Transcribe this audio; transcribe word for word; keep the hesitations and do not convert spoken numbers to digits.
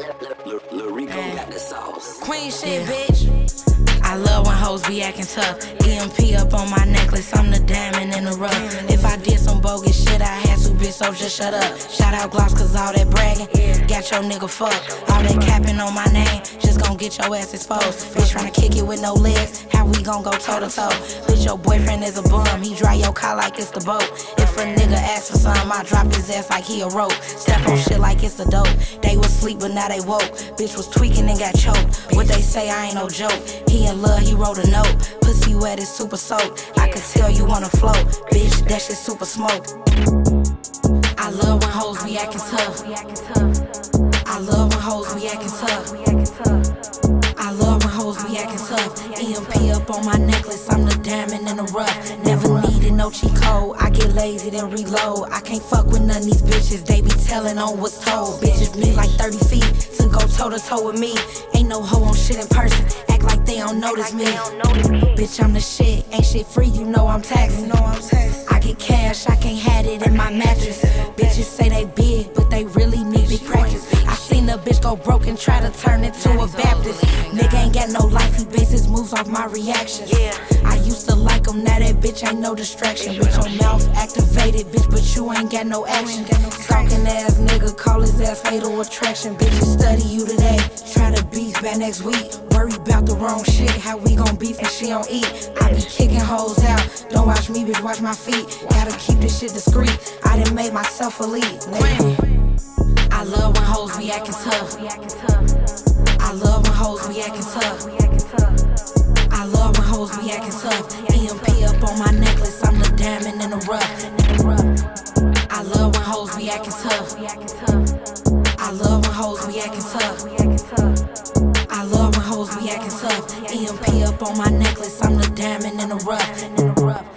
Lil Rico got the sauce. Queen shit, yeah. Bitch. I love when hoes be acting tough. E M P up on my necklace, I'm the diamond in the rough. If I did some bogus shit, I had to, bitch, so just shut up. Shout out Gloss, cause all that bragging got your nigga fucked. All that capping on my name, just gon' get your ass exposed. Bitch tryna kick it with no legs, how we gon' go toe to toe? Bitch, your boyfriend is a bum, he dry your car like it's the boat. If a nigga asks for some, I drop his ass like he a rope. Step on shit like it's the dope. They was asleep, but now they woke. Bitch was tweaking and got choked. What they say, I ain't no joke. He in love, he wrote a note. Pussy wet is super soaked. I could tell you wanna float. Bitch, that shit super smoke. I love when hoes be acting tough. I love when hoes be acting tough. I love when hoes be acting tough. E M P up on my necklace, I'm the diamond in the rough. Never needed no cheat code, I get lazy then reload. I can't fuck with none of these bitches, they be telling on what's told. Bitches need like thirty feet to go toe to toe with me. Ain't no hoe on shit in person, act like they don't notice me. Bitch, I'm the shit, ain't shit free, you know I'm taxing. I get cash, I can't have it in my mattress. Bitches say they big, but they really need big practice. I seen a bitch go broke and try to turn into a Baptist. Nigga ain't got no life, he base his moves off my reactions. I used to like him, now that bitch ain't no distraction. Bitch, your mouth activated, bitch, but you ain't got no action. Stalking ass nigga, call his ass fatal attraction. Bitches study you today, try to beef back next week. Worry about the wrong shit, how we gon' beef and she don't eat. I be kicking hoes out, don't watch me, bitch, watch my feet. Gotta keep this shit discreet, I done made myself a lead. I love when hoes be acting tough. I love when hoes be acting tough. I love when hoes be acting tough. E M P up on my necklace, I'm the diamond in the rough. I love when hoes be acting tough. I love when hoes be acting tough. I love when hoes be acting tough. E M P up on my necklace, I'm the diamond in the rough.